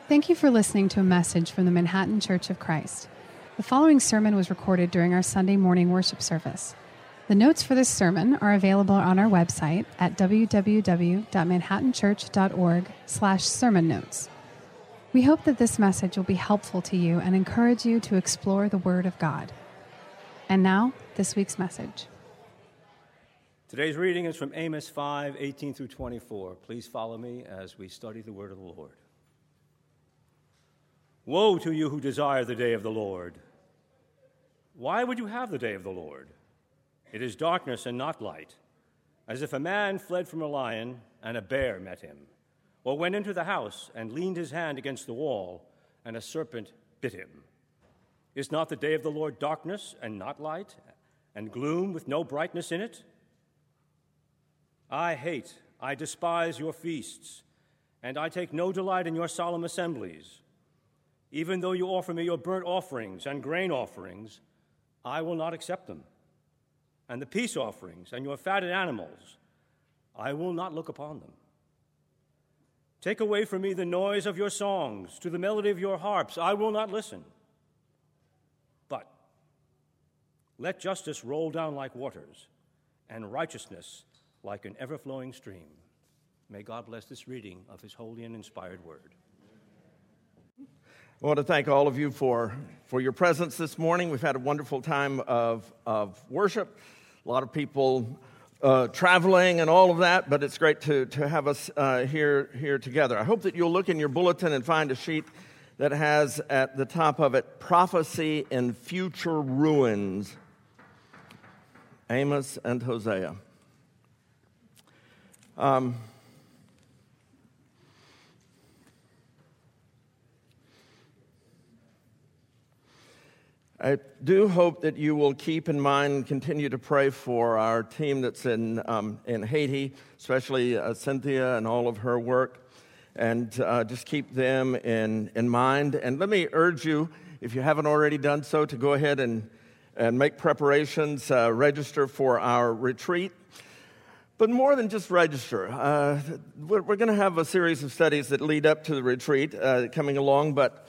Thank you for listening to a message from the Manhattan Church of Christ. The following sermon was recorded during our Sunday morning worship service. The notes for this sermon are available on our website at www.manhattanchurch.org/sermon notes. We hope that this message will be helpful to you and encourage you to explore the Word of God. And now, this week's message. Today's reading is from Amos 5:18 through 24. Please follow me as we study the Word of the Lord. Woe to you who desire the day of the Lord. Why would you have the day of the Lord? It is darkness and not light, as if a man fled from a lion and a bear met him, or went into the house and leaned his hand against the wall, and a serpent bit him. Is not the day of the Lord darkness and not light, and gloom with no brightness in it? I despise your feasts, and I take no delight in your solemn assemblies. Even though you offer me your burnt offerings and grain offerings, I will not accept them. And the peace offerings and your fatted animals, I will not look upon them. Take away from me the noise of your songs, to the melody of your harps, I will not listen. But let justice roll down like waters, and righteousness like an ever-flowing stream. May God bless this reading of his holy and inspired word. I want to thank all of you for your presence this morning. We've had a wonderful time of worship. A lot of people traveling and all of that, but it's great to have us here together. I hope that you'll look in your bulletin and find a sheet that has at the top of it, Prophecy in Future Ruins, Amos and Hosea. I do hope that you will keep in mind and continue to pray for our team that's in Haiti, especially Cynthia and all of her work, and just keep them in mind. And let me urge you, if you haven't already done so, to go ahead and make preparations, register for our retreat. But more than just register, we're going to have a series of studies that lead up to the retreat coming along, But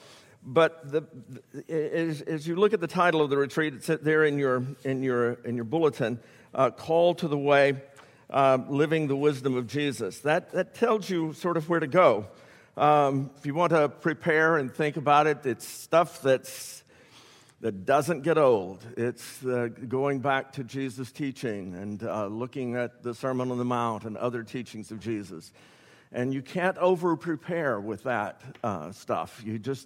as you look at the title of the retreat, it's there in your bulletin, Call to the Way, Living the Wisdom of Jesus. That tells you sort of where to go. If you want to prepare and think about it, it's stuff that doesn't get old. It's going back to Jesus' teaching and looking at the Sermon on the Mount and other teachings of Jesus. And you can't over-prepare with that stuff. You just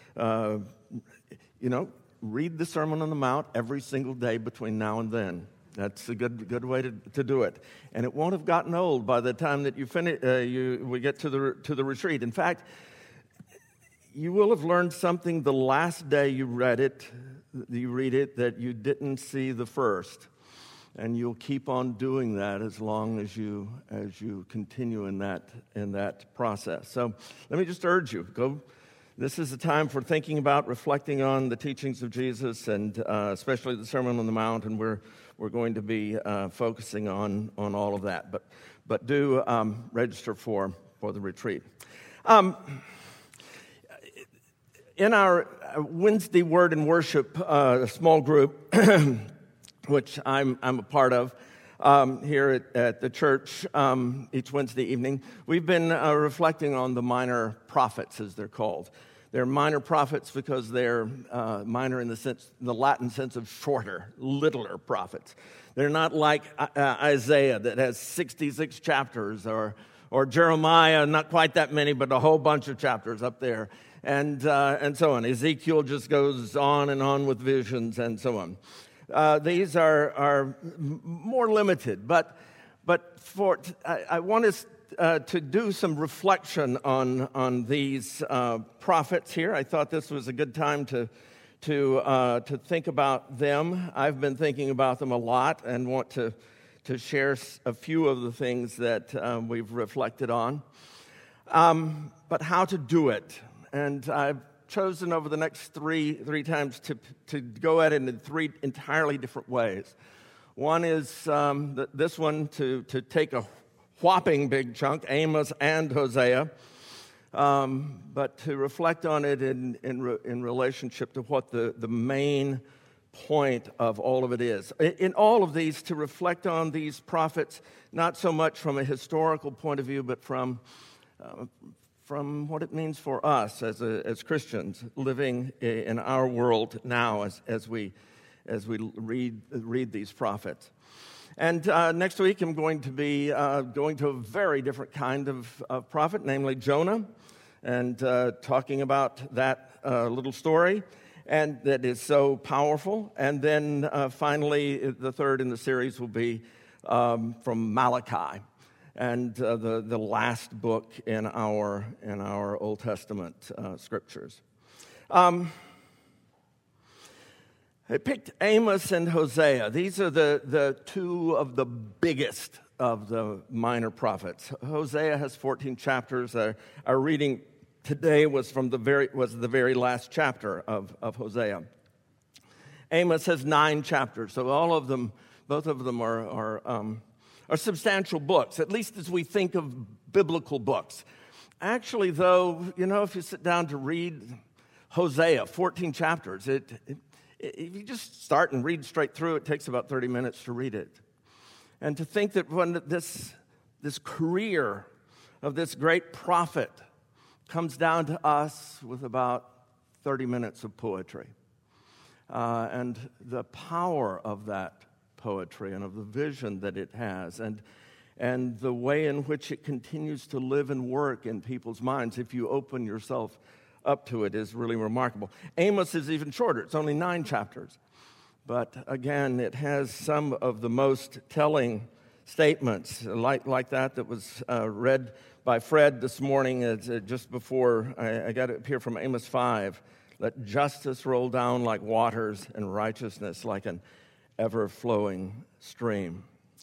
read the Sermon on the Mount every single day between now and then. That's a good way to do it. And it won't have gotten old by the time that we get to the retreat. In fact, you will have learned something the last day you read it that you didn't see the first. And you'll keep on doing that as long as you continue in that process. So let me just urge you, go. This is a time for thinking about, reflecting on the teachings of Jesus, and especially the Sermon on the Mount, and we're going to be focusing on all of that. But do register for the retreat. In our Wednesday Word and Worship small group, which I'm a part of here at the church each Wednesday evening, we've been reflecting on the minor prophets, as they're called. They're minor prophets because they're minor in the Latin sense of shorter, littler prophets. They're not like Isaiah that has 66 chapters, or Jeremiah, not quite that many, but a whole bunch of chapters up there, and so on. Ezekiel just goes on and on with visions and so on. These are more limited, but I want us to do some reflection on these prophets here. I thought this was a good time to think about them. I've been thinking about them a lot and want to share a few of the things that we've reflected on. But how to do it, and I've chosen over the next three times to go at it in three entirely different ways. One is this one to take a whopping big chunk, Amos and Hosea, but to reflect on it in relationship to what the main point of all of it is. In all of these, to reflect on these prophets, not so much from a historical point of view, but from what it means for us as Christians living in our world now as we read these prophets. And next week I'm going to be going to a very different kind of prophet, namely Jonah, and talking about that little story, and that is so powerful. And then finally, the third in the series will be from Malachi, and the last book in our Old Testament scriptures. I picked Amos and Hosea. These are the two of the biggest of the minor prophets. Hosea has 14 chapters. Our reading today was the very last chapter of Hosea. Amos has 9 chapters, so both of them are substantial books, at least as we think of biblical books. Actually, though, if you sit down to read Hosea, 14 chapters, if you just start and read straight through, it takes about 30 minutes to read it. And to think that when this career of this great prophet comes down to us with about 30 minutes of poetry, and the power of that poetry and of the vision that it has, and the way in which it continues to live and work in people's minds if you open yourself up to it, is really remarkable. Amos is even shorter. It's only 9 chapters. But again, it has some of the most telling statements like that was read by Fred this morning just before I got it here from Amos 5. Let justice roll down like waters and righteousness like an ever-flowing stream.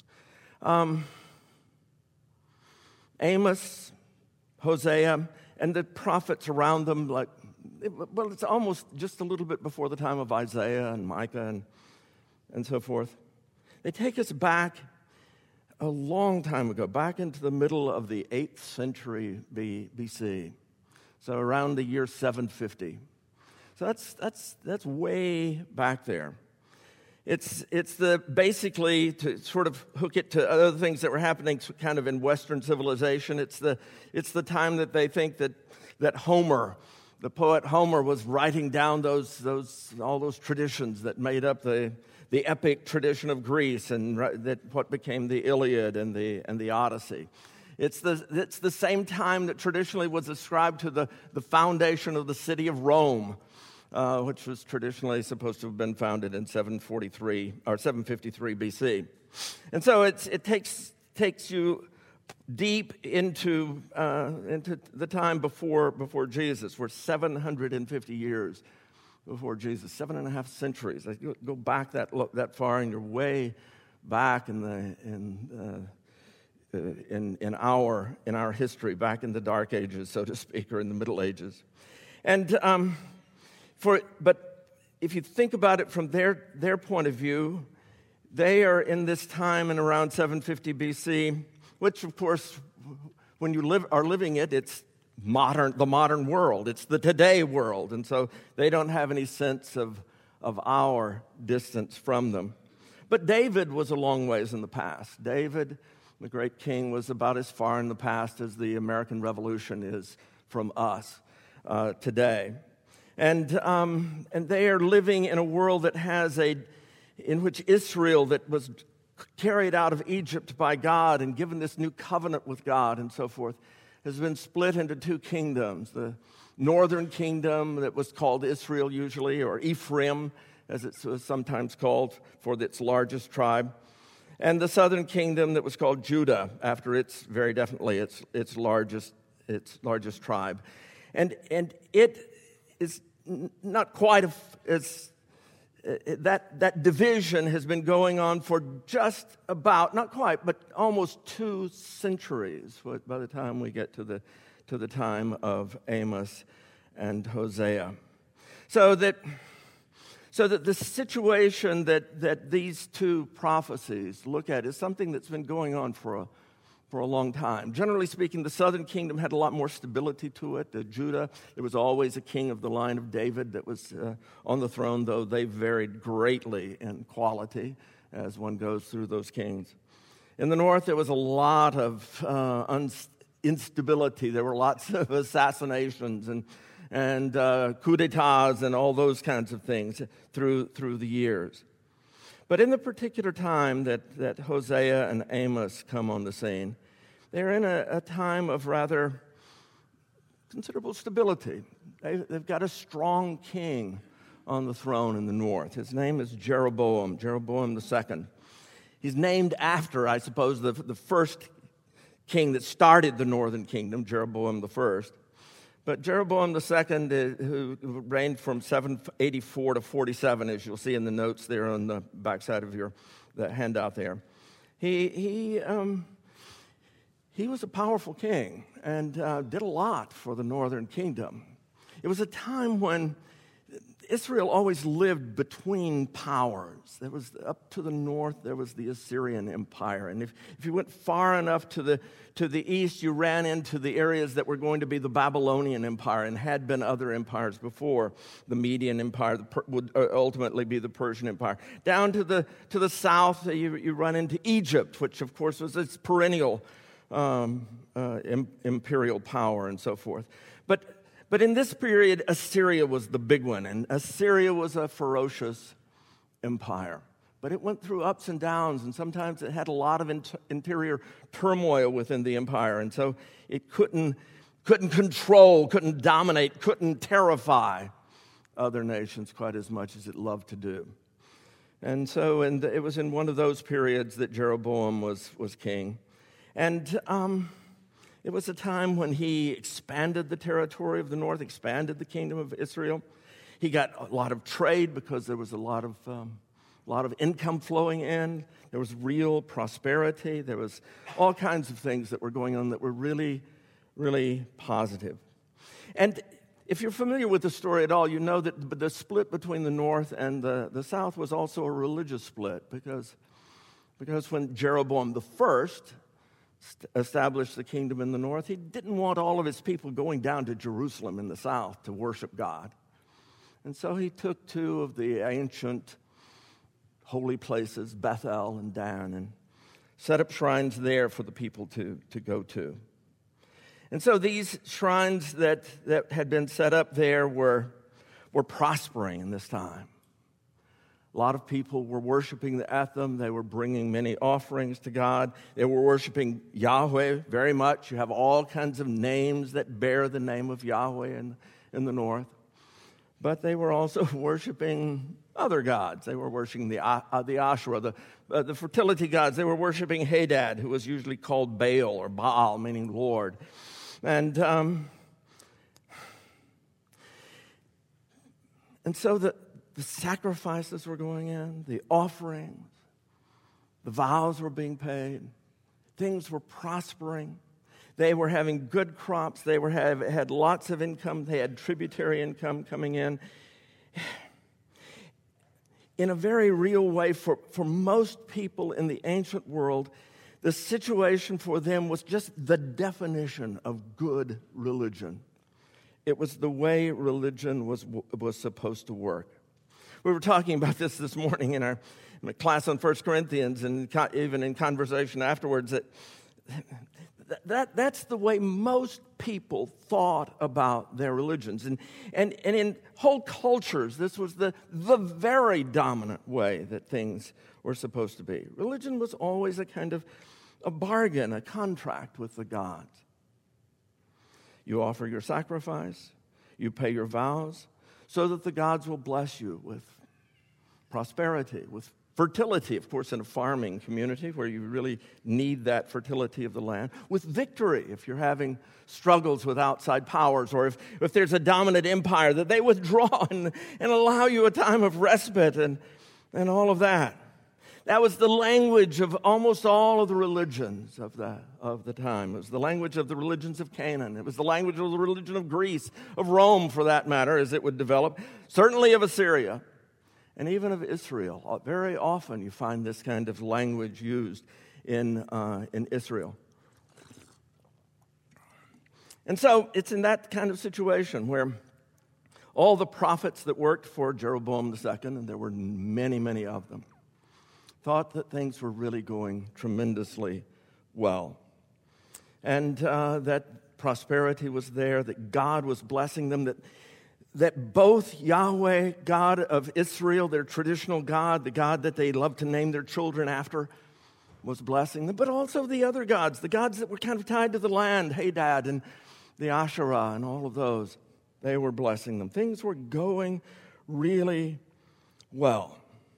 Amos, Hosea, and the prophets around them, it's almost just a little bit before the time of Isaiah and Micah and so forth. They take us back a long time ago, back into the middle of the 8th century BC, so around the year 750. So that's way back there. It's basically, to sort of hook it to other things that were happening kind of in Western civilization. It's the time that they think that Homer, the poet Homer, was writing down all those traditions that made up the epic tradition of Greece, and what became the Iliad and the Odyssey. It's the same time that traditionally was ascribed to the foundation of the city of Rome, which was traditionally supposed to have been founded in 753 or 753 BC. And so it takes you deep into the time before Jesus. We're 750 years before Jesus, 7.5 centuries. You go back that far, and you're way back in our history, back in the Dark Ages, so to speak, or in the Middle Ages, and. But if you think about it from their point of view, they are in this time in around 750 BC, which, of course, when you are living it, it's the modern world. It's the today world, and so they don't have any sense of our distance from them. But David was a long ways in the past. David, the great king, was about as far in the past as the American Revolution is from us today. And they are living in a world that in which Israel, that was carried out of Egypt by God and given this new covenant with God and so forth, has been split into 2 kingdoms. The northern kingdom that was called Israel usually, or Ephraim, as it was sometimes called, for its largest tribe. And the southern kingdom that was called Judah, after its largest tribe. And it is not quite as that division has been going on for just about, not quite, but almost 2 centuries by the time we get to the time of Amos and Hosea. So that the situation that these 2 prophecies look at is something that's been going on for for a long time. Generally speaking, the southern kingdom had a lot more stability to it. Judah, there was always a king of the line of David that was on the throne, though they varied greatly in quality as one goes through those kings. In the north, there was a lot of instability. There were lots of assassinations and coup d'etats and all those kinds of things through the years. But in the particular time that Hosea and Amos come on the scene, they're in a time of rather considerable stability. They've got a strong king on the throne in the north. His name is Jeroboam II. He's named after, I suppose, the first king that started the northern kingdom, Jeroboam I. But Jeroboam II, who reigned from 784 to 47, as you'll see in the notes there on the backside of the handout there, he was a powerful king and did a lot for the northern kingdom. It was a time when Israel always lived between powers. There was up to the north, there was the Assyrian Empire. And if you went far enough to the east, you ran into the areas that were going to be the Babylonian Empire and had been other empires before. The Median Empire would ultimately be the Persian Empire. Down to the south, you run into Egypt, which of course was its perennial imperial power and so forth. But in this period, Assyria was the big one, and Assyria was a ferocious empire. But it went through ups and downs, and sometimes it had a lot of interior turmoil within the empire, and so it couldn't control, couldn't dominate, couldn't terrify other nations quite as much as it loved to do. And so it was in one of those periods that Jeroboam was king. And it was a time when he expanded the territory of the north, expanded the kingdom of Israel. He got a lot of trade because there was a lot of income flowing in. There was real prosperity. There was all kinds of things that were going on that were really, really positive. And if you're familiar with the story at all, you know that the split between the north and the south was also a religious split because when Jeroboam I established the kingdom in the north, he didn't want all of his people going down to Jerusalem in the south to worship God. And so he took two of the ancient holy places, Bethel and Dan, and set up shrines there for the people to go to. And so these shrines that had been set up there were prospering in this time. A lot of people were worshiping at them. They were bringing many offerings to God. They were worshiping Yahweh very much. You have all kinds of names that bear the name of Yahweh in the north. But they were also worshiping other gods. They were worshiping the Asherah, the fertility gods. They were worshiping Hadad, who was usually called Baal or Baal, meaning Lord. And so the sacrifices were going in, the offerings, the vows were being paid, things were prospering. They were having good crops. They had lots of income. They had tributary income coming in. In a very real way, for most people in the ancient world, the situation for them was just the definition of good religion. It was the way religion was supposed to work. We were talking about this morning in our class on 1 Corinthians and even in conversation afterwards that's the way most people thought about their religions. And in whole cultures, this was the very dominant way that things were supposed to be. Religion was always a kind of a bargain, a contract with the gods. You offer your sacrifice, you pay your vows, so that the gods will bless you with prosperity, with fertility, of course, in a farming community where you really need that fertility of the land, with victory if you're having struggles with outside powers, or if there's a dominant empire, that they withdraw and allow you a time of respite and all of that. That was the language of almost all of the religions of the time. It was the language of the religions of Canaan. It was the language of the religion of Greece, of Rome for that matter, as it would develop, certainly of Assyria, and even of Israel. Very often you find this kind of language used in Israel. And so it's in that kind of situation where all the prophets that worked for Jeroboam II, and there were many, many of them, thought that things were really going tremendously well. And that prosperity was there, that God was blessing them, that both Yahweh, God of Israel, their traditional God, the God that they loved to name their children after, was blessing them, but also the other gods, the gods that were kind of tied to the land, Hadad and the Asherah and all of those, they were blessing them. Things were going really well.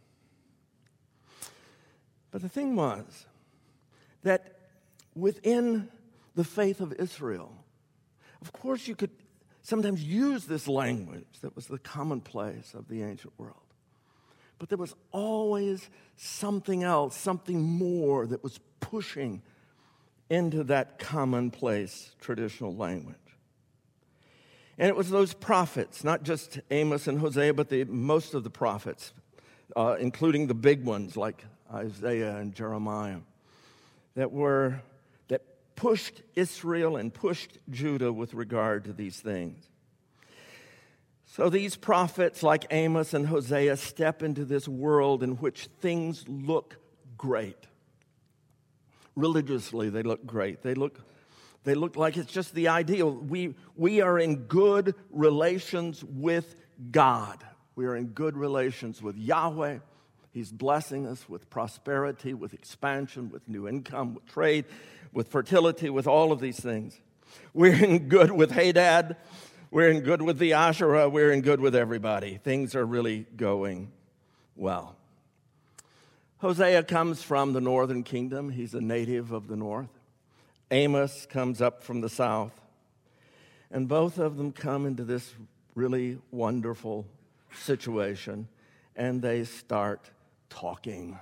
But the thing was that within the faith of Israel, of course you could sometimes use this language that was the commonplace of the ancient world. But there was always something else, something more that was pushing into that commonplace traditional language. And it was those prophets, not just Amos and Hosea, but most of the prophets, including the big ones like Isaiah and Jeremiah, that pushed Israel and pushed Judah with regard to these things. So these prophets like Amos and Hosea step into this world in which things look great. Religiously, they look great. They look like it's just the ideal. We are in good relations with God. We are in good relations with Yahweh. He's blessing us with prosperity, with expansion, with new income, with trade, with fertility, with all of these things. We're in good with Hadad. We're in good with the Asherah. We're in good with everybody. Things are really going well. Hosea comes from the northern kingdom. He's a native of the north. Amos comes up from the south. And both of them come into this really wonderful situation, and they start talking.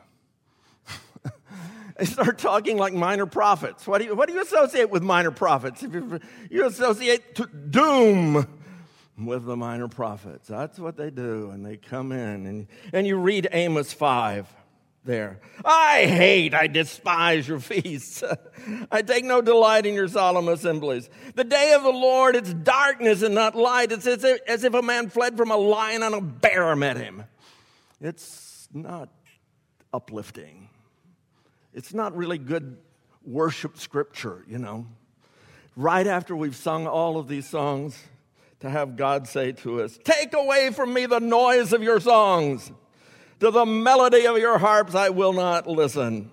They start talking like minor prophets. What do you associate with minor prophets? If you associate doom with the minor prophets. That's what they do, and they come in. And you read Amos 5 there. I despise your feasts. I take no delight in your solemn assemblies. The day of the Lord, it's darkness and not light. It's as if a man fled from a lion and a bear met him. It's not uplifting. It's not really good worship scripture, you know. Right after we've sung all of these songs, to have God say to us, "Take away from me the noise of your songs. To the melody of your harps I will not listen."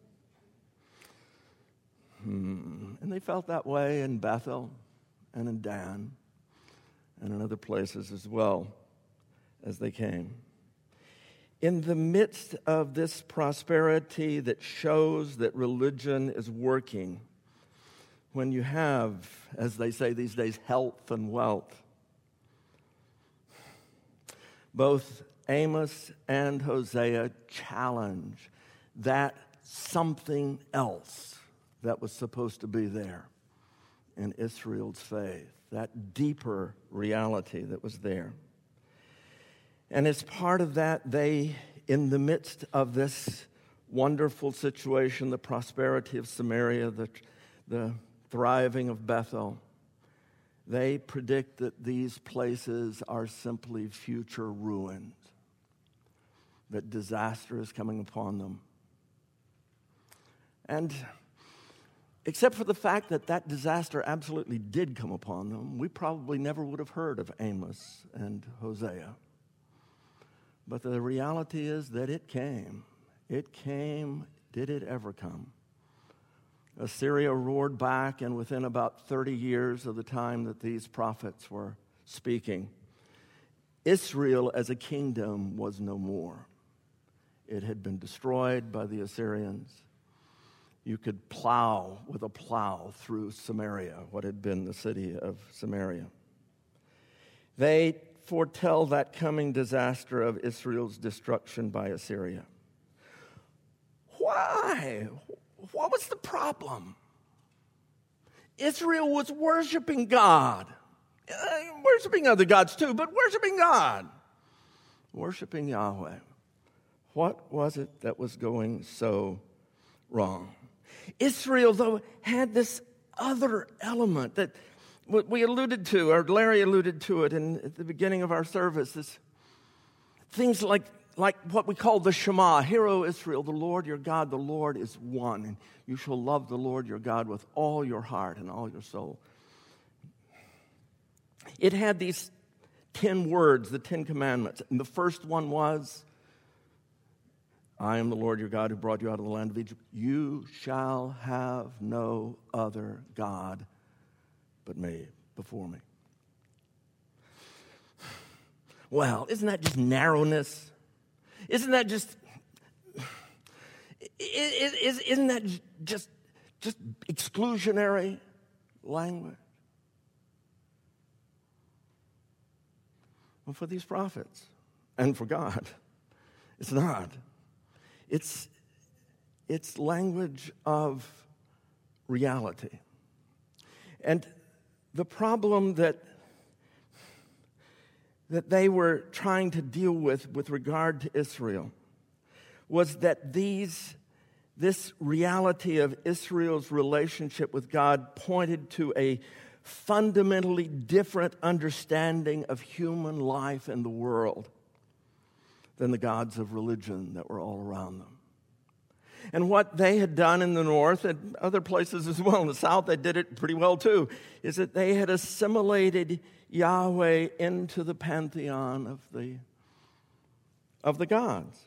And they felt that way in Bethel and in Dan and in other places as well as they came. In the midst of this prosperity that shows that religion is working, when you have, as they say these days, health and wealth, both Amos and Hosea challenge that something else that was supposed to be there in Israel's faith, that deeper reality that was there. And as part of that, they, in the midst of this wonderful situation, the prosperity of Samaria, the thriving of Bethel, they predict that these places are simply future ruins, that disaster is coming upon them. And except for the fact that that disaster absolutely did come upon them, we probably never would have heard of Amos and Hosea. But the reality is that it came. It came. Did it ever come? Assyria roared back, and within about 30 years of the time that these prophets were speaking, Israel as a kingdom was no more. It had been destroyed by the Assyrians. You could plow with a plow through Samaria, what had been the city of Samaria. They foretell that coming disaster of Israel's destruction by Assyria. Why? What was the problem? Israel was worshiping God. Worshiping other gods too, but worshiping God. Worshiping Yahweh. What was it that was going so wrong? Israel, though, had this other element that what we alluded to, or Larry alluded to it at the beginning of our service, is things like what we call the Shema. Hear, O Israel, the Lord your God, the Lord is one. And you shall love the Lord your God with all your heart and all your soul. It had these 10 words, the 10 commandments. And the first one was, I am the Lord your God who brought you out of the land of Egypt. You shall have no other God but me, before me. Well, isn't that just narrowness? Isn't that just exclusionary language? Well, for these prophets and for God, it's not. It's language of reality. And the problem that they were trying to deal with regard to Israel was that this reality of Israel's relationship with God pointed to a fundamentally different understanding of human life in the world than the gods of religion that were all around them. And what they had done in the north and other places as well in the south, they did it pretty well too, is that they had assimilated Yahweh into the pantheon of the gods.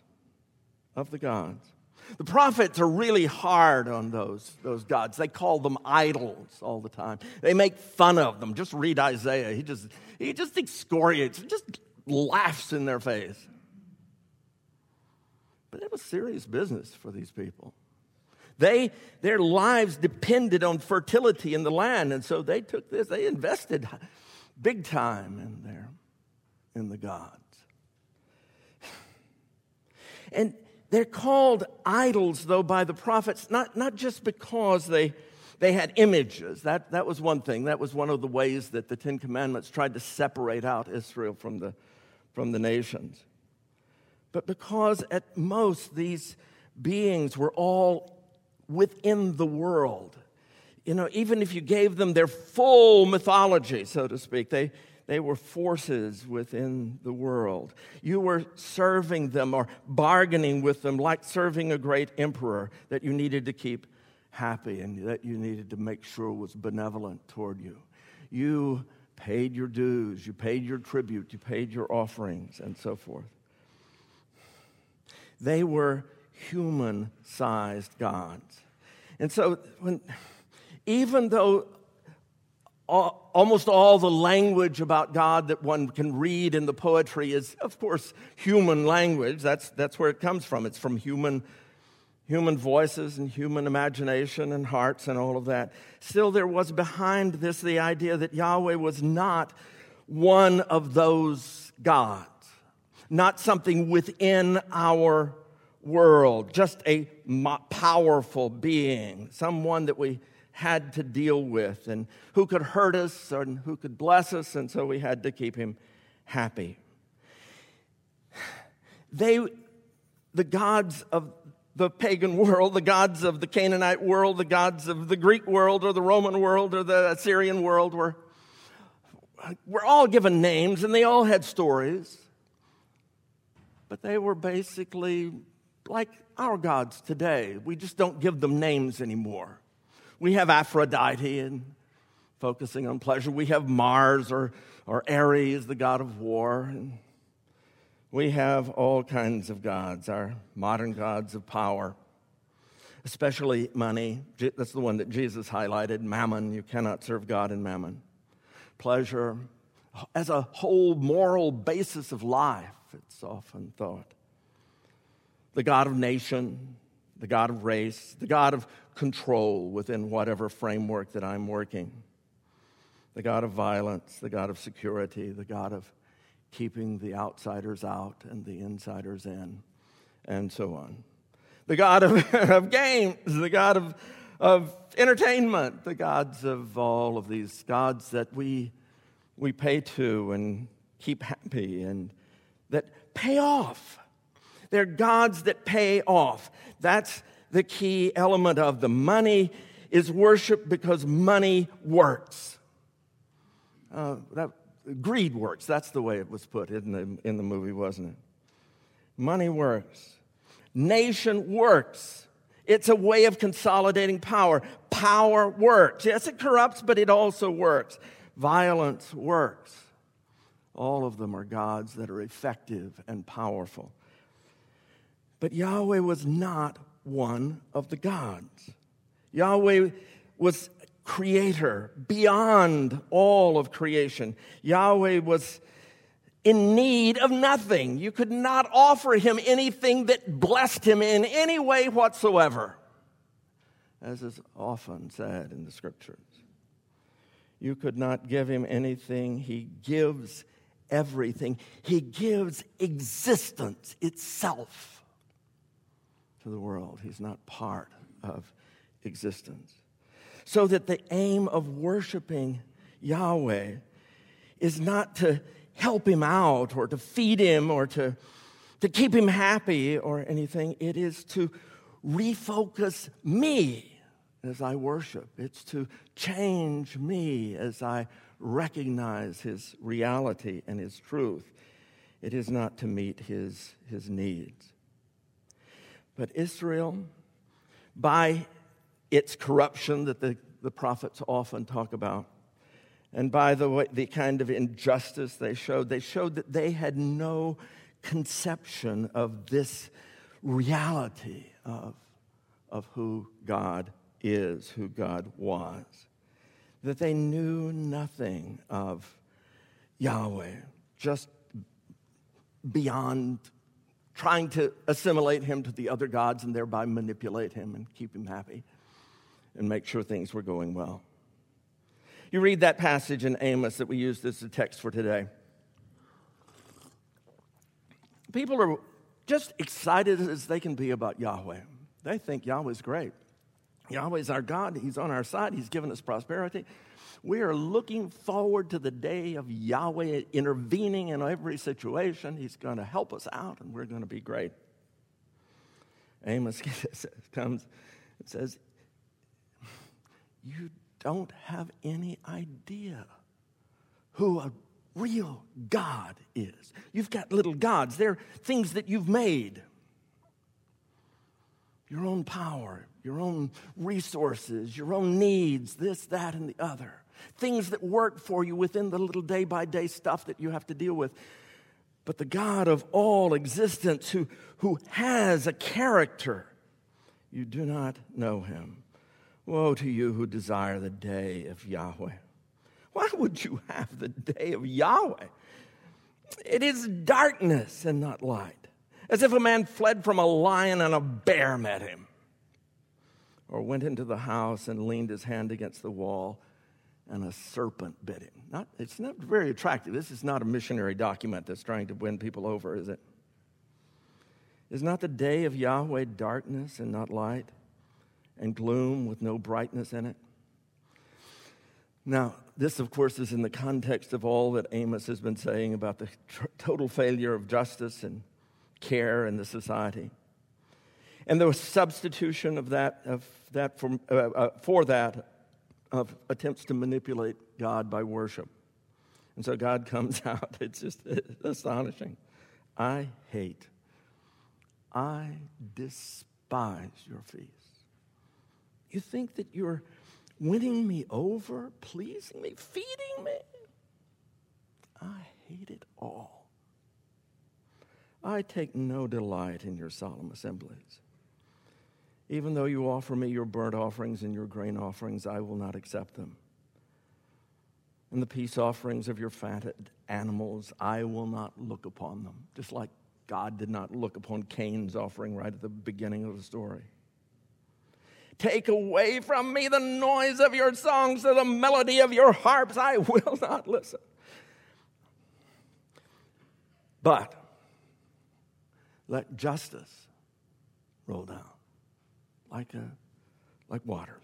The prophets are really hard on those gods. They call them idols all the time. They make fun of them. Just read Isaiah. He just excoriates, just laughs in their face. But it was serious business for these people. Their lives depended on fertility in the land, and so they took this, they invested big time in the gods. And they're called idols, though, by the prophets, not just because they had images. That was one thing. That was one of the ways that the Ten Commandments tried to separate out Israel from the nations. But because at most these beings were all within the world. You know, even if you gave them their full mythology, so to speak, they were forces within the world. You were serving them or bargaining with them like serving a great emperor that you needed to keep happy and that you needed to make sure was benevolent toward you. You paid your dues, you paid your tribute, you paid your offerings, and so forth. They were human-sized gods. And so even though almost all the language about God that one can read in the poetry is, of course, human language. That's where it comes from. It's from human voices and human imagination and hearts and all of that. Still, there was behind this the idea that Yahweh was not one of those gods, not something within our world, just a powerful being, someone that we had to deal with and who could hurt us and who could bless us, and so we had to keep him happy. The gods of the pagan world, the gods of the Canaanite world, the gods of the Greek world or the Roman world or the Assyrian world were all given names and they all had stories, but they were basically like our gods today. We just don't give them names anymore. We have Aphrodite, and focusing on pleasure. We have Mars or Ares, the god of war. And we have all kinds of gods, our modern gods of power, especially money. That's the one that Jesus highlighted, mammon. You cannot serve God in mammon. Pleasure, as a whole moral basis of life, it's often thought. The god of nation, the god of race, the god of control within whatever framework that I'm working. The God of violence, the God of security, the God of keeping the outsiders out and the insiders in, and so on. The God of games, the God of entertainment, the gods of all of these gods that we pay to and keep happy and that pay off. They're gods that pay off. That's the key element of them. Money is worship because money works. Greed works. That's the way it was put in the movie, wasn't it? Money works. Nation works. It's a way of consolidating power. Power works. Yes, it corrupts, but it also works. Violence works. All of them are gods that are effective and powerful. But Yahweh was not one of the gods. Yahweh was creator beyond all of creation. Yahweh was in need of nothing. You could not offer him anything that blessed him in any way whatsoever, as is often said in the scriptures. You could not give him anything. He gives everything. He gives existence itself to the world. He's not part of existence. So that the aim of worshiping Yahweh is not to help him out or to feed him or to keep him happy or anything. It is to refocus me as I worship. It's to change me as I recognize his reality and his truth. It is not to meet his needs. But Israel, by its corruption that the prophets often talk about, and by the kind of injustice they showed that they had no conception of this reality of who God is, who God was. That they knew nothing of Yahweh, just beyond trying to assimilate him to the other gods and thereby manipulate him and keep him happy and make sure things were going well. You read that passage in Amos that we used as a text for today. People are just excited as they can be about Yahweh. They think Yahweh's great. Yahweh's our God. He's on our side. He's given us prosperity. We are looking forward to the day of Yahweh intervening in every situation. He's going to help us out, and we're going to be great. Amos comes and says, you don't have any idea who a real God is. You've got little gods. They're things that you've made. Your own power, your own resources, your own needs, this, that, and the other. Things that work for you within the little day-by-day stuff that you have to deal with. But the God of all existence who has a character, you do not know him. Woe to you who desire the day of Yahweh. Why would you have the day of Yahweh? It is darkness and not light. As if a man fled from a lion and a bear met him. Or went into the house and leaned his hand against the wall and a serpent bit him. It's not very attractive. This is not a missionary document that's trying to win people over, is it? Is not the day of Yahweh darkness and not light? And gloom with no brightness in it? Now, this, of course, is in the context of all that Amos has been saying about the total failure of justice and care in the society. And the substitution of of attempts to manipulate God by worship. And so God comes out. It's just astonishing. I despise your feast. You think that you're winning me over, pleasing me, feeding me? I hate it all. I take no delight in your solemn assemblies. Even though you offer me your burnt offerings and your grain offerings, I will not accept them. And the peace offerings of your fatted animals, I will not look upon them. Just like God did not look upon Cain's offering right at the beginning of the story. Take away from me the noise of your songs or the melody of your harps. I will not listen. But let justice roll down like waters.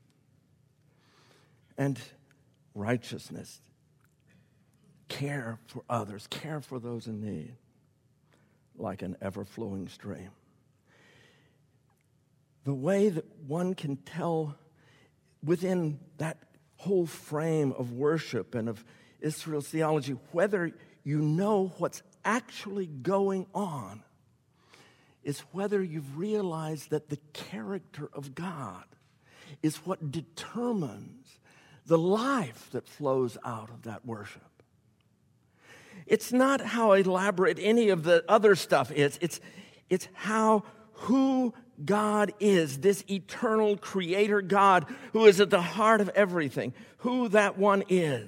And righteousness, care for others, care for those in need, like an ever-flowing stream. The way that one can tell within that whole frame of worship and of Israel's theology, whether you know what's actually going on, is whether you've realized that the character of God is what determines the life that flows out of that worship. It's not how elaborate any of the other stuff is. It's who God is, this eternal creator God who is at the heart of everything, who that one is.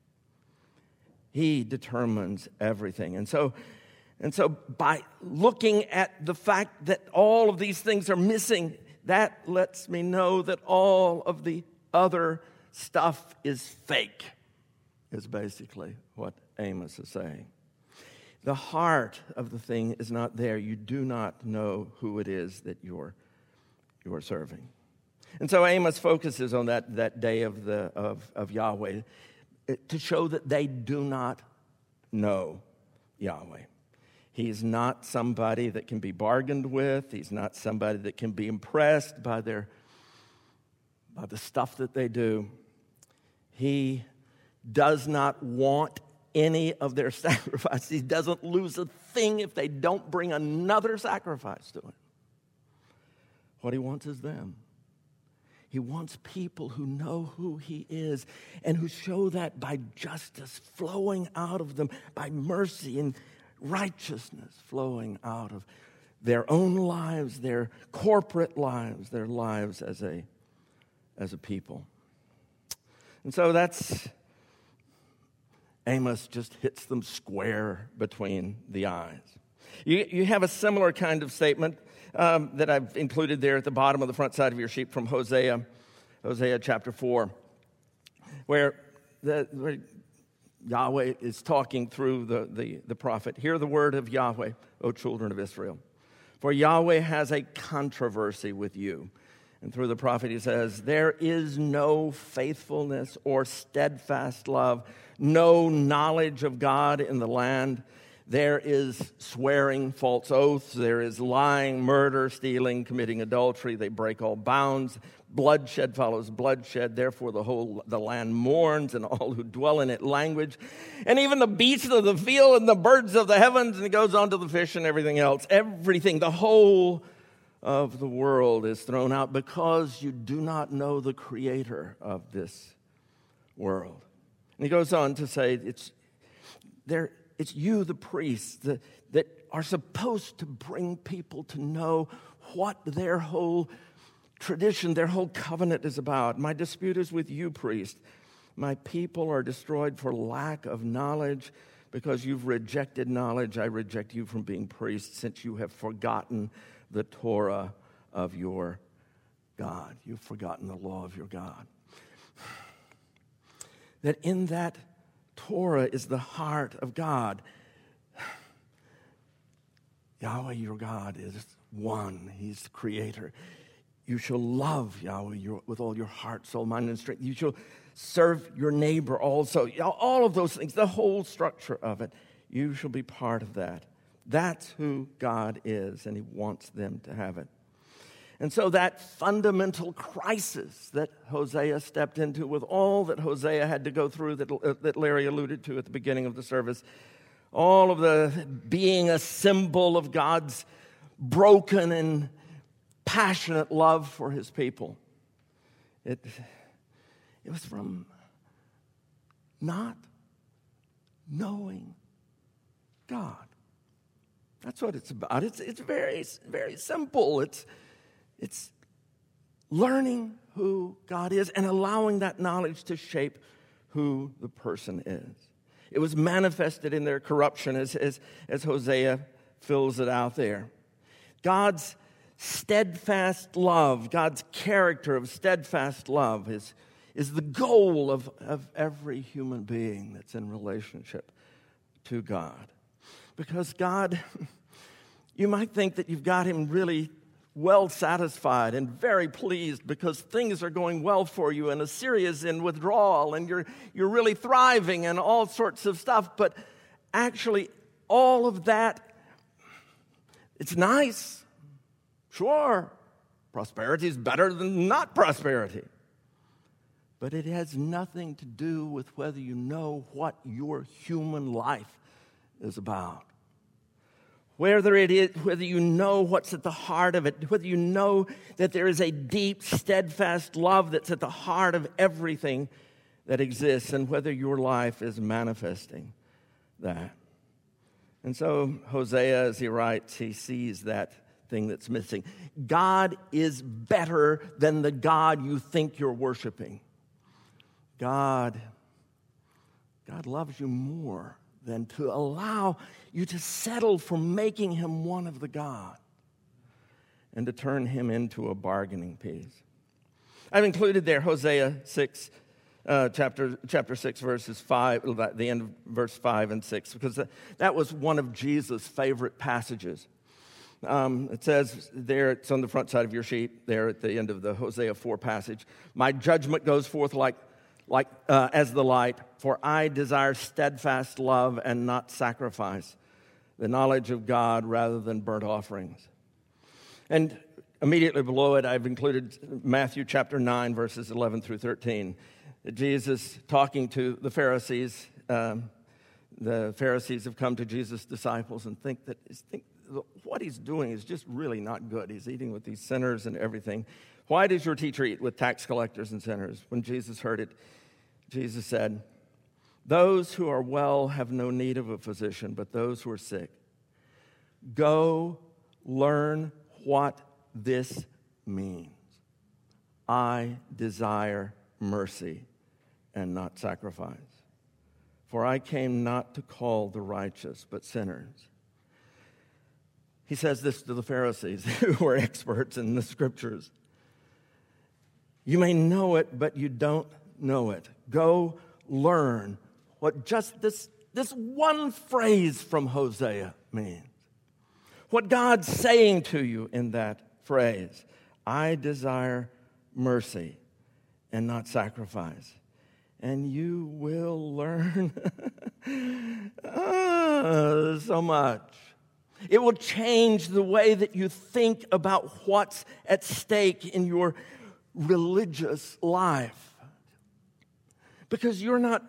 He determines everything. And so by looking at the fact that all of these things are missing, that lets me know that all of the other stuff is fake, is basically what Amos is saying. The heart of the thing is not there. You do not know who it is that you're serving. And so Amos focuses on that day of Yahweh to show that they do not know Yahweh. He's not somebody that can be bargained with. He's not somebody that can be impressed by the stuff that they do. He does not want any of their sacrifice. He doesn't lose a thing if they don't bring another sacrifice to him. What he wants is them. He wants people who know who he is and who show that by justice flowing out of them, by mercy and righteousness flowing out of their own lives, their corporate lives, their lives as a people. And so that's Amos just hits them square between the eyes. You have a similar kind of statement that I've included there at the bottom of the front side of your sheet from Hosea chapter 4, where Yahweh is talking through the prophet. Hear the word of Yahweh, O children of Israel. For Yahweh has a controversy with you. And through the prophet he says, there is no faithfulness or steadfast love, no knowledge of God in the land. There is swearing false oaths. There is lying, murder, stealing, committing adultery. They break all bounds. Bloodshed follows bloodshed. Therefore, the land mourns, and all who dwell in it languish. And even the beasts of the field and the birds of the heavens, and it goes on to the fish and everything else. Everything, the whole of the world is thrown out because you do not know the creator of this world. And he goes on to say, it's you, the priests, that are supposed to bring people to know what their whole tradition, their whole covenant is about. My dispute is with you, priest. My people are destroyed for lack of knowledge. Because you've rejected knowledge, I reject you from being priests, since you have forgotten the Torah of your God. You've forgotten the law of your God. That in that Torah is the heart of God. Yahweh, your God, is one. He's the creator. You shall love Yahweh with all your heart, soul, mind, and strength. You shall serve your neighbor also. All of those things, the whole structure of it, you shall be part of that. That's who God is, and he wants them to have it. And so that fundamental crisis that Hosea stepped into, with all that Hosea had to go through that Larry alluded to at the beginning of the service, all of the being a symbol of God's broken and passionate love for his people, it was from not knowing God. That's what it's about. It's very, very simple. It's learning who God is and allowing that knowledge to shape who the person is. It was manifested in their corruption as Hosea fills it out there. God's steadfast love, God's character of steadfast love is the goal of every human being that's in relationship to God. Because God, you might think that you've got him really well satisfied and very pleased because things are going well for you and Assyria's in withdrawal and you're really thriving and all sorts of stuff. But actually, all of that, it's nice. Sure, prosperity is better than not prosperity. But it has nothing to do with whether you know what your human life is about. Whether you know what's at the heart of it, whether you know that there is a deep, steadfast love that's at the heart of everything that exists, and whether your life is manifesting that. And so Hosea, as he writes, he sees that thing that's missing. God is better than the God you think you're worshiping. God loves you more than to allow you to settle for making him one of the gods and to turn him into a bargaining piece. I've included there Hosea 6, chapter 6, verses 5, the end of verse 5 and 6, because that was one of Jesus' favorite passages. It says there, it's on the front side of your sheet, there at the end of the Hosea 4 passage, my judgment goes forth as the light, for I desire steadfast love and not sacrifice, the knowledge of God rather than burnt offerings. And immediately below it, I've included Matthew chapter 9, verses 11 through 13. Jesus talking to the Pharisees. The Pharisees have come to Jesus' disciples and think what he's doing is just really not good. He's eating with these sinners and everything. Why does your teacher eat with tax collectors and sinners? When Jesus heard it, Jesus said, those who are well have no need of a physician, but those who are sick. Go learn what this means. I desire mercy and not sacrifice. For I came not to call the righteous, but sinners. He says this to the Pharisees, who were experts in the Scriptures. You may know it, but you don't know it. Go learn what just this one phrase from Hosea means. What God's saying to you in that phrase. I desire mercy and not sacrifice. And you will learn so much. It will change the way that you think about what's at stake in your religious life. Because you're not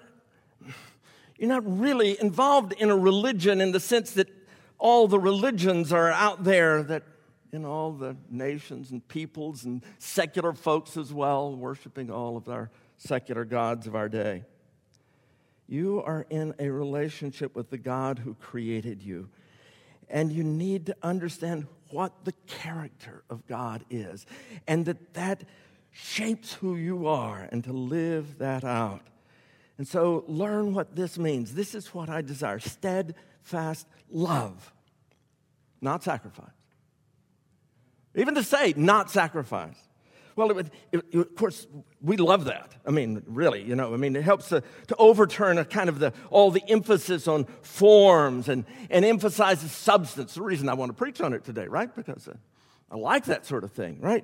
really involved in a religion in the sense that all the religions are out there, that in all the nations and peoples and secular folks as well, worshiping all of our secular gods of our day. You are in a relationship with the God who created you. And you need to understand what the character of God is, and that shapes who you are, and to live that out. And so learn what this means. This is what I desire. Steadfast love, not sacrifice. Even to say not sacrifice. Well, of course, we love that. I mean, really, it helps to overturn all the emphasis on forms and emphasizes substance. The reason I want to preach on it today, right? Because I like that sort of thing, right?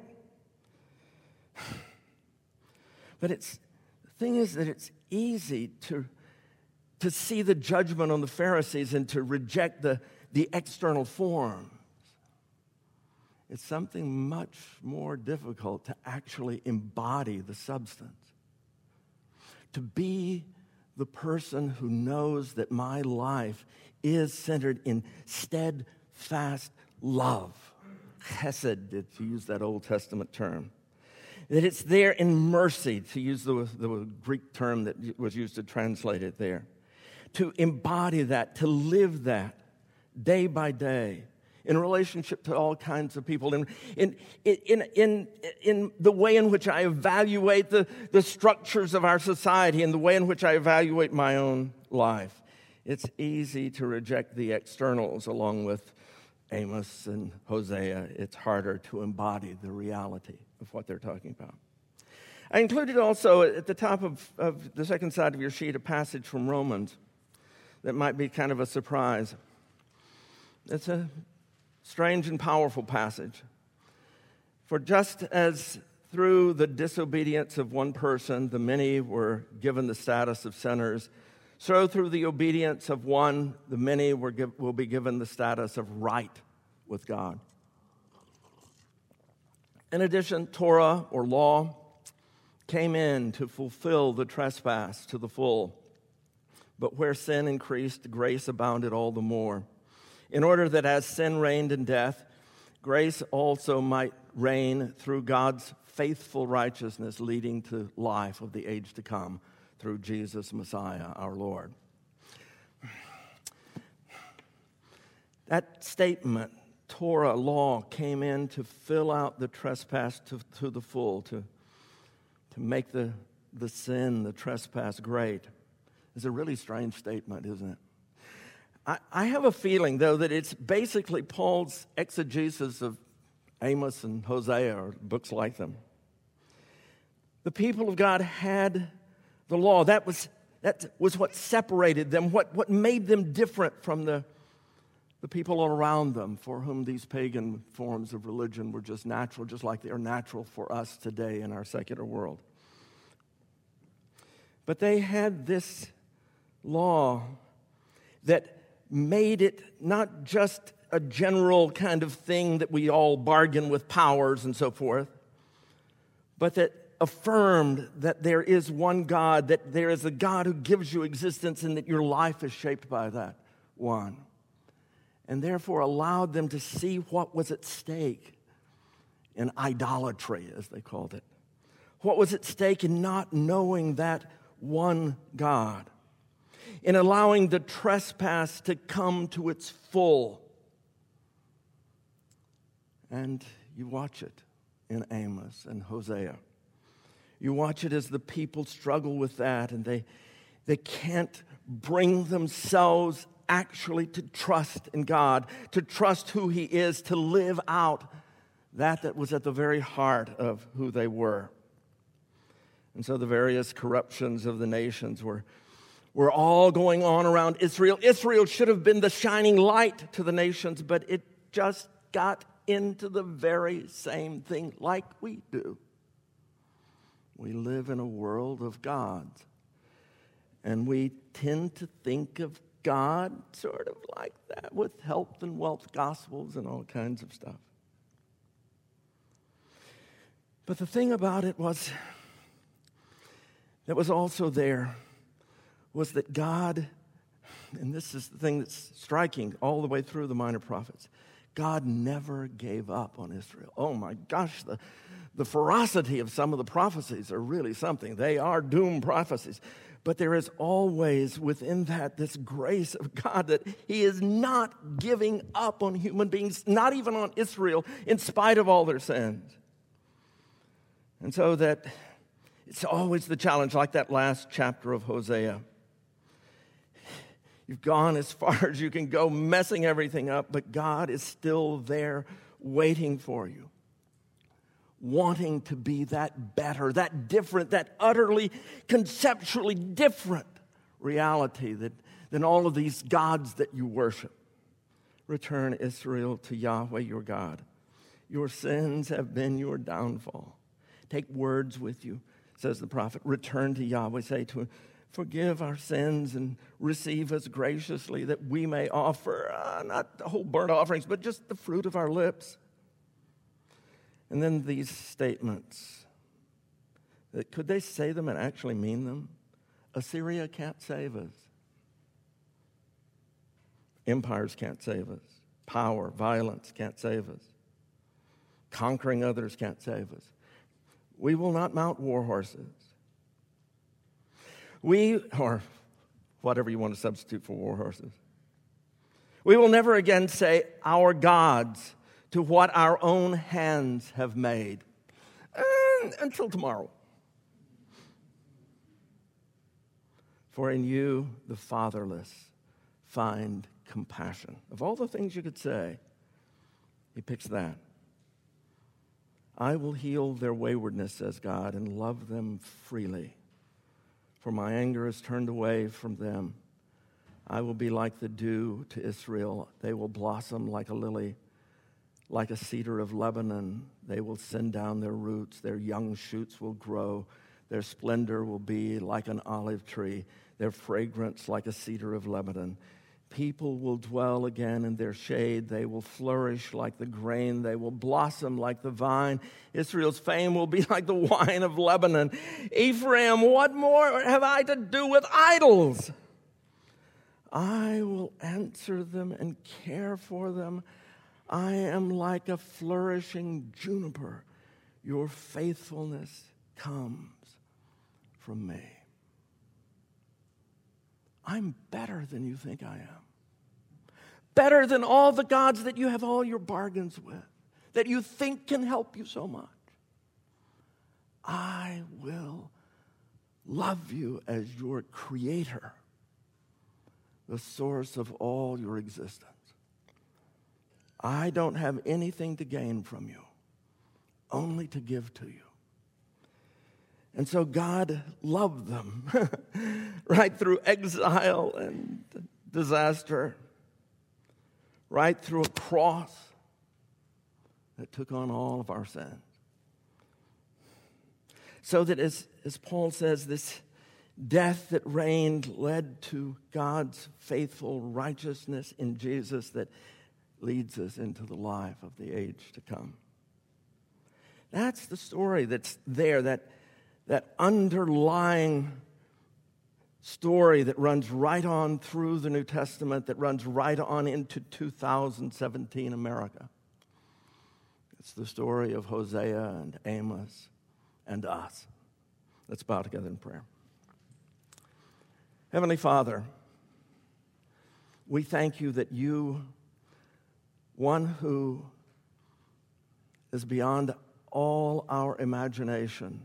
But the thing is that it's easy to see the judgment on the Pharisees and to reject the external form. It's something much more difficult to actually embody the substance. To be the person who knows that my life is centered in steadfast love. Chesed, to use that Old Testament term. That it's there in mercy, to use the Greek term that was used to translate it there. To embody that, to live that day by day. In relationship to all kinds of people, in the way in which I evaluate the structures of our society, and the way in which I evaluate my own life. It's easy to reject the externals along with Amos and Hosea. It's harder to embody the reality of what they're talking about. I included also at the top of the second side of your sheet a passage from Romans that might be kind of a surprise. It's a strange and powerful passage. For just as through the disobedience of one person, the many were given the status of sinners, so through the obedience of one, the many will be given the status of right with God. In addition, Torah or law came in to fulfill the trespass to the full. But where sin increased, grace abounded all the more, in order that as sin reigned in death, grace also might reign through God's faithful righteousness, leading to life of the age to come through Jesus Messiah, our Lord. That statement, Torah, law, came in to fill out the trespass to the full, to make the sin, the trespass great. It's a really strange statement, isn't it? I have a feeling, though, that it's basically Paul's exegesis of Amos and Hosea, or books like them. The people of God had the law. That was what separated them, what made them different from the people all around them, for whom these pagan forms of religion were just natural, just like they are natural for us today in our secular world. But they had this law that made it not just a general kind of thing that we all bargain with powers and so forth, but that affirmed that there is one God, that there is a God who gives you existence, and that your life is shaped by that one. And therefore allowed them to see what was at stake in idolatry, as they called it. What was at stake in not knowing that one God, in allowing the trespass to come to its full. And you watch it in Amos and Hosea. You watch it as the people struggle with that, and they can't bring themselves actually to trust in God, to trust who He is, to live out that was at the very heart of who they were. And so the various corruptions of the nations were all going on around Israel. Israel should have been the shining light to the nations, but it just got into the very same thing like we do. We live in a world of gods, and we tend to think of God sort of like that, with health and wealth gospels and all kinds of stuff. But the thing about it was, that was also there, was that God, and this is the thing that's striking all the way through the minor prophets, God never gave up on Israel. Oh my gosh, the ferocity of some of the prophecies are really something. They are doom prophecies. But there is always within that this grace of God that He is not giving up on human beings, not even on Israel, in spite of all their sins. And so that it's always the challenge, like that last chapter of Hosea. You've gone as far as you can go, messing everything up, but God is still there waiting for you, wanting to be that better, that different, that utterly, conceptually different reality than all of these gods that you worship. Return, Israel, to Yahweh your God. Your sins have been your downfall. Take words with you, says the prophet. Return to Yahweh. Say to him, forgive our sins and receive us graciously, that we may offer, not the whole burnt offerings, but just the fruit of our lips. And then these statements, that could they say them and actually mean them? Assyria can't save us. Empires can't save us. Power, violence can't save us. Conquering others can't save us. We will not mount war horses. Or whatever you want to substitute for war horses. We will never again say, our gods, to what our own hands have made. Until tomorrow. For in you, the fatherless, find compassion. Of all the things you could say, He picks that. I will heal their waywardness, says God, and love them freely. For my anger is turned away from them. I will be like the dew to Israel. They will blossom like a lily, like a cedar of Lebanon. They will send down their roots. Their young shoots will grow. Their splendor will be like an olive tree. Their fragrance like a cedar of Lebanon. People will dwell again in their shade. They will flourish like the grain. They will blossom like the vine. Israel's fame will be like the wine of Lebanon. Ephraim, what more have I to do with idols? I will answer them and care for them. I am like a flourishing juniper. Your faithfulness comes from me. I'm better than you think I am. Better than all the gods that you have all your bargains with, that you think can help you so much. I will love you as your creator, the source of all your existence. I don't have anything to gain from you, only to give to you. And so God loved them right through exile and disaster, right through a cross that took on all of our sins. So that as Paul says, this death that reigned led to God's faithful righteousness in Jesus that leads us into the life of the age to come. That's the story that's there, that underlying story that runs right on through the New Testament, that runs right on into 2017 America. It's the story of Hosea and Amos and us. Let's bow together in prayer. Heavenly Father, we thank you that you, one who is beyond all our imagination,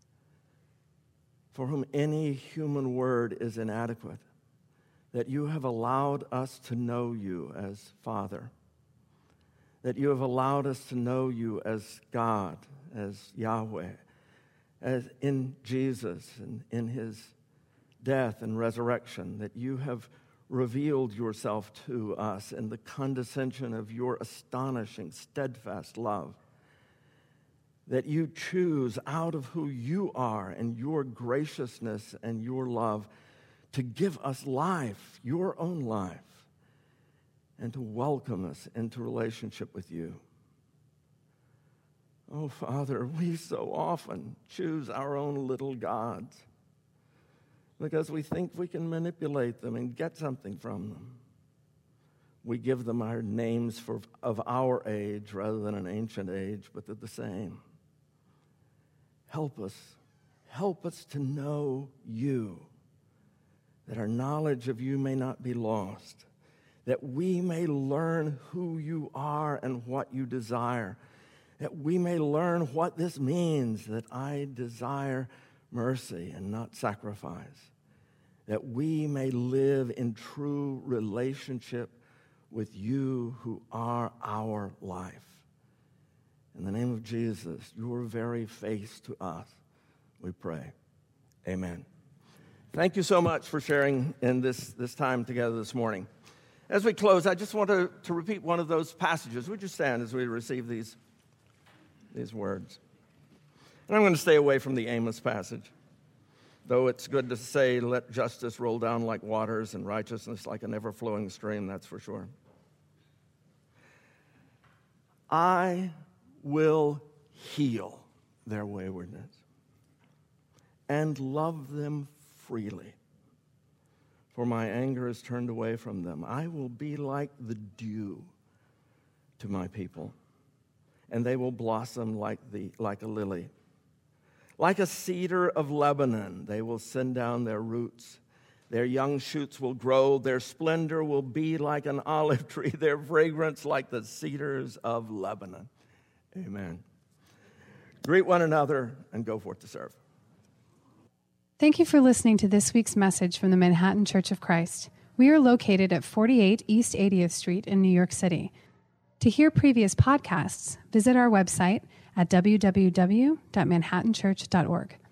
for whom any human word is inadequate, that you have allowed us to know you as Father, that you have allowed us to know you as God, as Yahweh, as in Jesus and in his death and resurrection, that you have revealed yourself to us in the condescension of your astonishing, steadfast love, that you choose out of who you are and your graciousness and your love to give us life, your own life, and to welcome us into relationship with you. Oh, Father, we so often choose our own little gods because we think we can manipulate them and get something from them. We give them our names of our age rather than an ancient age, but they're the same. Help us to know you, that our knowledge of you may not be lost, that we may learn who you are and what you desire, that we may learn what this means, that I desire mercy and not sacrifice, that we may live in true relationship with you who are our life. In the name of Jesus, your very face to us, we pray. Amen. Thank you so much for sharing in this time together this morning. As we close, I just want to repeat one of those passages. Would you stand as we receive these words? And I'm going to stay away from the Amos passage, though it's good to say, let justice roll down like waters and righteousness like an ever-flowing stream, that's for sure. I will heal their waywardness and love them freely, for my anger is turned away from them. I will be like the dew to my people, and they will blossom like a lily. Like a cedar of Lebanon, they will send down their roots. Their young shoots will grow. Their splendor will be like an olive tree, their fragrance like the cedars of Lebanon. Amen. Greet one another and go forth to serve. Thank you for listening to this week's message from the Manhattan Church of Christ. We are located at 48 East 80th Street in New York City. To hear previous podcasts, visit our website at www.manhattanchurch.org.